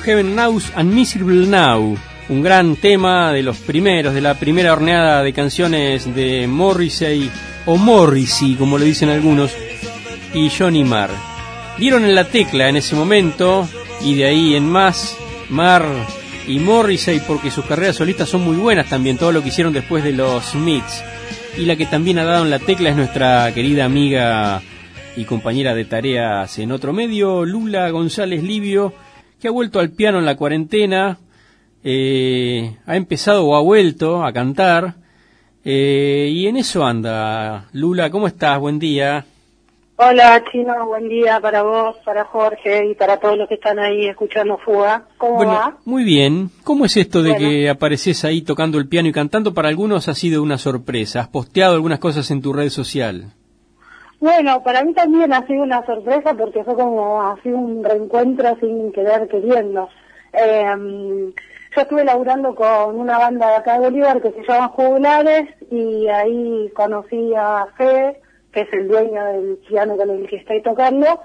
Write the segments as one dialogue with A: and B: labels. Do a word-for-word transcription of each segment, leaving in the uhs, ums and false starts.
A: Heaven Knows and Miserable Now, un gran tema de los primeros, de la primera horneada de canciones de Morrissey, o Morrissey, como le dicen algunos, y Johnny Marr. Dieron en la tecla en ese momento, y de ahí en más, Marr y Morrissey, porque sus carreras solistas son muy buenas también, todo lo que hicieron después de los Smiths. Y la que también ha dado en la tecla es nuestra querida amiga y compañera de tareas en otro medio, Lula González Livio, que ha vuelto al piano en la cuarentena, eh, ha empezado o ha vuelto a cantar, eh, y en eso anda. Lula, ¿cómo estás? Buen día.
B: Hola, Chino, buen día para vos, para Jorge y para todos los que están ahí escuchando Fuga. ¿Cómo
A: bueno,
B: va?
A: Muy bien. ¿Cómo es esto de
B: bueno.
A: que apareces ahí tocando el piano y cantando? Para algunos ha sido una sorpresa. ¿Has posteado algunas cosas en tu red social?
B: Bueno, para mí también ha sido una sorpresa porque fue como así un reencuentro sin querer queriendo. Eh, yo estuve laburando con una banda de acá de Bolívar que se llama Jugulares y ahí conocí a Fede, que es el dueño del piano con el que estoy tocando,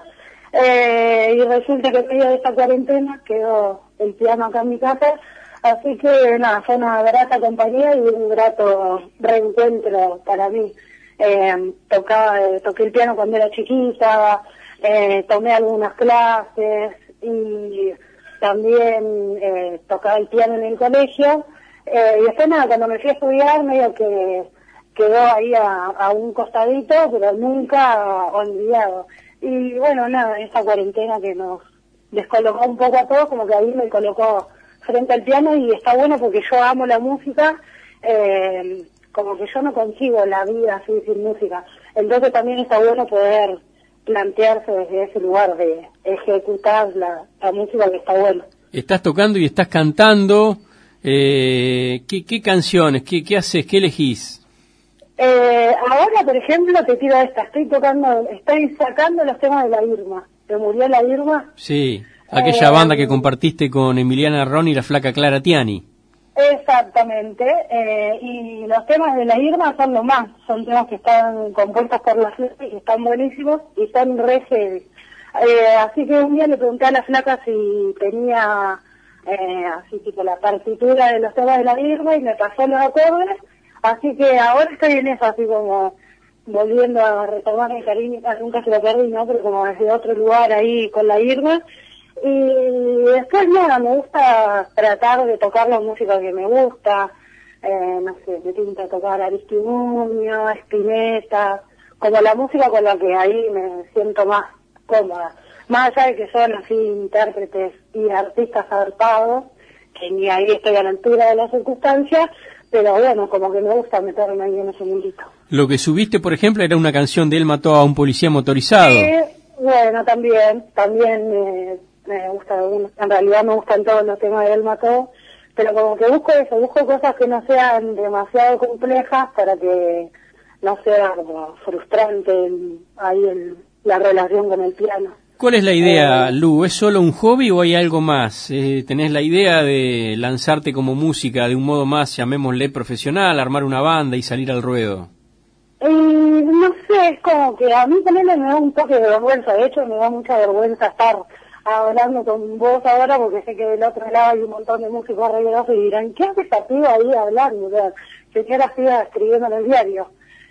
B: eh, y resulta que en medio de esta cuarentena quedó el piano acá en mi casa, así que nada, fue una grata compañía y un grato reencuentro para mí. Eh, tocaba, eh, toqué el piano cuando era chiquita, eh, tomé algunas clases y también eh, tocaba el piano en el colegio, eh, y después nada, cuando me fui a estudiar medio que quedó ahí a, a un costadito, pero nunca olvidado. Y bueno, nada, esta cuarentena que nos descolocó un poco a todos, como que ahí me colocó frente al piano y está bueno porque yo amo la música, eh, como que yo no consigo la vida así sin música. Entonces también está bueno poder plantearse desde ese lugar de ejecutar la, la música, que está bueno.
A: Estás tocando y estás cantando. Eh, ¿qué, qué canciones? ¿Qué, qué haces? ¿Qué elegís?
B: Eh, ahora, por ejemplo, te tiro esta, estoy tocando, estoy sacando los temas de la Irma, que murió la Irma.
A: Sí, aquella
B: eh,
A: banda que compartiste con Emiliana Ron y la flaca Clara Tiani.
B: Exactamente, eh, y los temas de la Irma son lo más, son temas que están compuestos por la flaca y que están buenísimos y son re heavy. Eh, así que un día le pregunté a la flaca si tenía, eh, así tipo la partitura de los temas de la Irma y me pasó los acordes. Así que ahora estoy en eso, así como volviendo a retomar mi cariño, nunca se lo perdí, ¿no? Pero como desde otro lugar ahí con la Irma. Y después nada, me gusta tratar de tocar la música que me gusta, eh, no sé, me tinta tocar Aristimuño, Spinetta, como la música con la que ahí me siento más cómoda. Más allá de que son así intérpretes y artistas zarpados, que ni ahí estoy a la altura de las circunstancias, pero bueno, como que me gusta meterme ahí en ese mundito.
A: Lo que subiste, por ejemplo, era una canción de Él mató a un policía motorizado.
B: Sí, bueno, también, también eh, me gusta, en realidad me gustan todos los temas de Él mató, pero como que busco eso, busco cosas que no sean demasiado complejas para que no sea como frustrante el, ahí el, la relación con el piano.
A: ¿Cuál es la idea,
B: eh,
A: Lu? ¿Es solo un hobby o hay algo más? Eh, ¿Tenés la idea de lanzarte como música de un modo más, llamémosle profesional, armar una banda y salir al ruedo?
B: Eh, no sé, es como que a mí también me da un toque de vergüenza. De hecho, me da mucha vergüenza estar hablando con vos ahora porque sé que del otro lado hay un montón de músicos religiosos y dirán, ¿qué hace esta piba ahí hablando? O sea, que era piba escribiendo en el diario.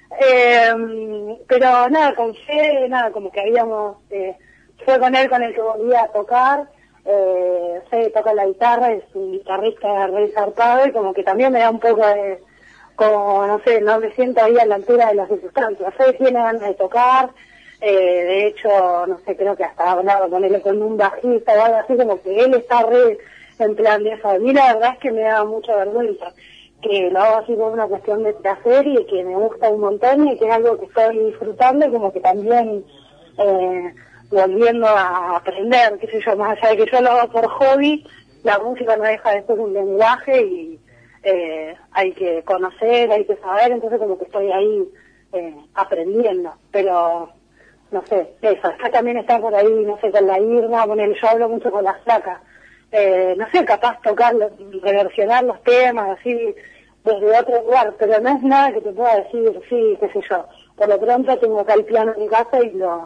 B: Eh, pero nada, con Fede, nada, como que habíamos... Eh, fue con él con el que volví a tocar. Eh, Fede toca la guitarra, es un guitarrista re zarpado y como que también me da un poco de... como, no sé, no me siento ahí a la altura de las circunstancias. Fede tiene ganas de tocar, eh, de hecho, no sé, creo que hasta hablaba con él con un bajista o algo así, como que él está re en plan de eso. A mí la verdad es que me da mucha vergüenza, que lo hago así por una cuestión de placer y que me gusta un montón y que es algo que estoy disfrutando y como que también eh, volviendo a aprender, qué sé yo, más allá de que yo lo hago por hobby, la música no deja de ser un lenguaje y eh, hay que conocer, hay que saber, entonces como que estoy ahí eh, aprendiendo, pero no sé, eso, acá también está por ahí, no sé, con la Irma, con el, yo hablo mucho con las flacas, eh, no sé, capaz tocar, reversionar los temas, así, desde otro lugar, pero no es nada que te pueda decir, sí, qué sé yo, por lo pronto tengo acá el piano en mi casa y lo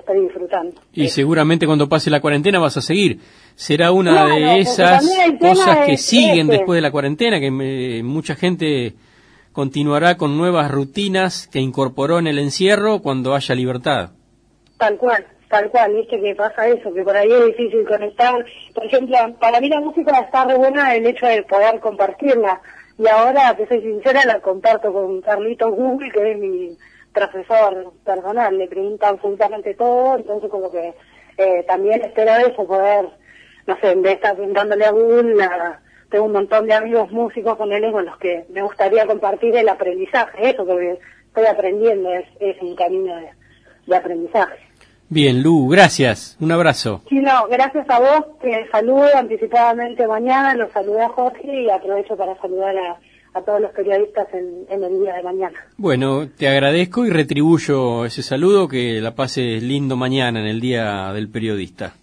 B: estoy disfrutando.
A: Y
B: eh.
A: seguramente cuando pase la cuarentena vas a seguir. Será una
B: Claro,
A: de esas cosas que
B: es
A: siguen
B: ese.
A: después de la cuarentena, que me, mucha gente continuará con nuevas rutinas que incorporó en el encierro cuando haya libertad.
B: Tal cual, tal cual, viste que pasa eso, que por ahí es difícil conectar. Por ejemplo, para mí la música está re buena el hecho de poder compartirla. Y ahora, que soy sincera, la comparto con Carlitos Google, que es mi profesor personal. Le pregunta absolutamente todo, entonces como que eh, también espero eso, poder, no sé, en vez de estar preguntándole a Google, la, tengo un montón de amigos músicos con él con los que me gustaría compartir el aprendizaje, eso, porque estoy aprendiendo, es, es un camino de, de aprendizaje.
A: Bien, Lu, gracias. Un abrazo.
B: Sí, no, gracias a vos, te saludo anticipadamente mañana, los saludé a Jorge y aprovecho para saludar a, a todos los periodistas en, en el día de mañana.
A: Bueno, te agradezco y retribuyo ese saludo, que la pases lindo mañana en el Día del Periodista.